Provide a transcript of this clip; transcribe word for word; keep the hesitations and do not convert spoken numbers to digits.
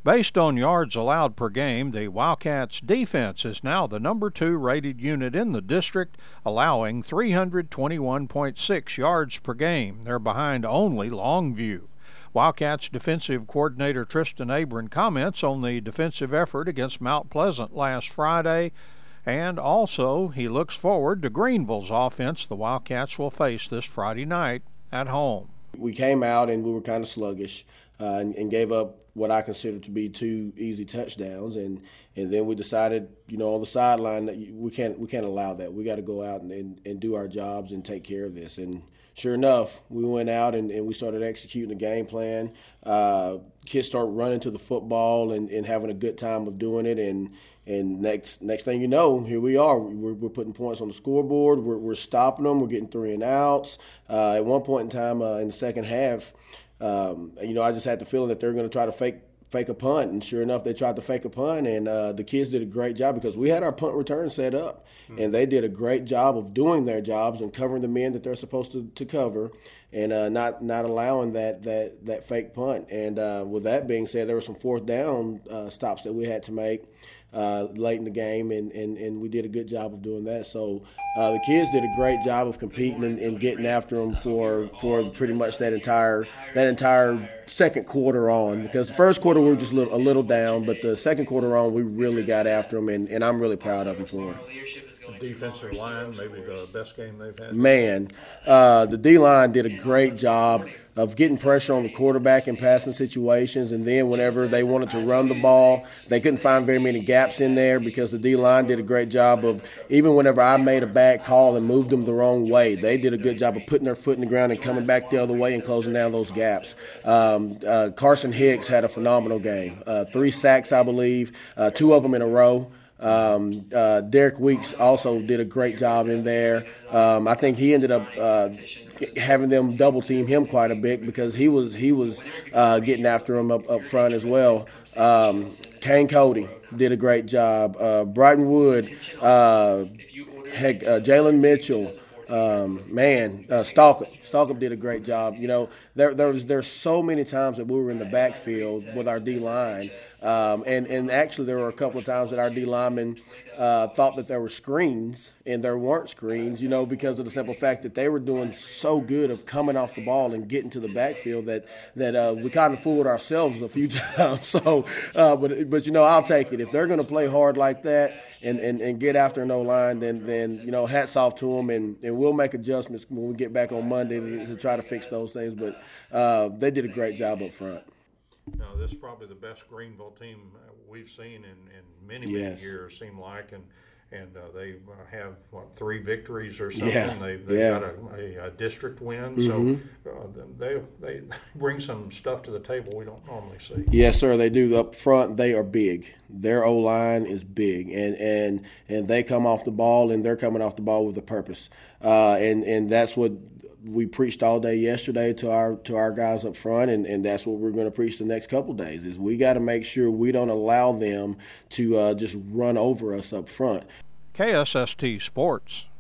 Based on yards allowed per game, the Wildcats' defense is now the number two rated unit in the district, allowing three hundred twenty-one point six yards per game. They're behind only Longview. Wildcats defensive coordinator Tristan Abram comments on the defensive effort against Mount Pleasant last Friday, and also he looks forward to Greenville's offense the Wildcats will face this Friday night at home. We came out and we were kind of sluggish uh, and, and gave up what I consider to be two easy touchdowns, and, and then we decided, you know, on the sideline that we can't we can't allow that. We got to go out and, and, and do our jobs and take care of this. And sure enough, we went out and, and we started executing the game plan. Uh, kids start running to the football and, and having a good time of doing it. And and next next thing you know, here we are. We're, we're putting points on the scoreboard. We're, we're stopping them. We're getting three and outs. Uh, at one point in time uh, in the second half, um, you know, I just had the feeling that they're going to try to fake fake a punt, and sure enough, they tried to fake a punt, and uh, the kids did a great job because we had our punt return set up, mm-hmm. and they did a great job of doing their jobs and covering the men that they're supposed to, to cover, and uh, not not allowing that that that fake punt. And uh, with that being said, there were some fourth down uh, stops that we had to make uh, late in the game, and, and, and we did a good job of doing that. So uh, the kids did a great job of competing and, and getting after them for for pretty much that entire that entire second quarter on, because the first quarter we were just a little, a little down, but the second quarter on we really got after them, and, and I'm really proud of them for it. Defensive line, maybe the best game they've had? Man, uh, the D-line did a great job of getting pressure on the quarterback in passing situations, and then whenever they wanted to run the ball, they couldn't find very many gaps in there because the D-line did a great job of, even whenever I made a bad call and moved them the wrong way, they did a good job of putting their foot in the ground and coming back the other way and closing down those gaps. Um, uh, Carson Hicks had a phenomenal game. Uh, three sacks, I believe, uh, two of them in a row. Um, uh, Derek Weeks also did a great job in there. Um, I think he ended up uh, having them double team him quite a bit because he was he was uh, getting after him up, up front as well. Um, Kane Cody did a great job. Uh, Brighton Wood, uh, heck, uh, Jalen Mitchell. Um, man, uh, Stalkup. Stalkup did a great job. You know, there there was there's so many times that we were in the backfield with our D line, um, and and actually there were a couple of times that our D linemen uh, thought that there were screens and there weren't screens. You know, because of the simple fact that they were doing so good of coming off the ball and getting to the backfield that that uh, we kind of fooled ourselves a few times. So, uh, but but you know, I'll take it if they're going to play hard like that and, and, and get after an O-line. Then then you know, hats off to them, and, and we'll make adjustments when we get back on Monday to, to try to fix those things. But uh, they did a great job up front. Now, this is probably the best Greenville team we've seen in, in many, many yes. years, seem like, and and uh, they have, what, three victories or something. Yeah. They, they've yeah. got a, a, a district win, mm-hmm. so uh, they, they bring some stuff to the table we don't normally see. Yes, sir, they do. Up front, they are big. Their O-line is big, and, and, and they come off the ball, and they're coming off the ball with a purpose. Uh, and, and that's what we preached all day yesterday to our to our guys up front, and, and that's what we're going to preach the next couple of days, is we got to make sure we don't allow them to uh, just run over us up front. K S S T Sports.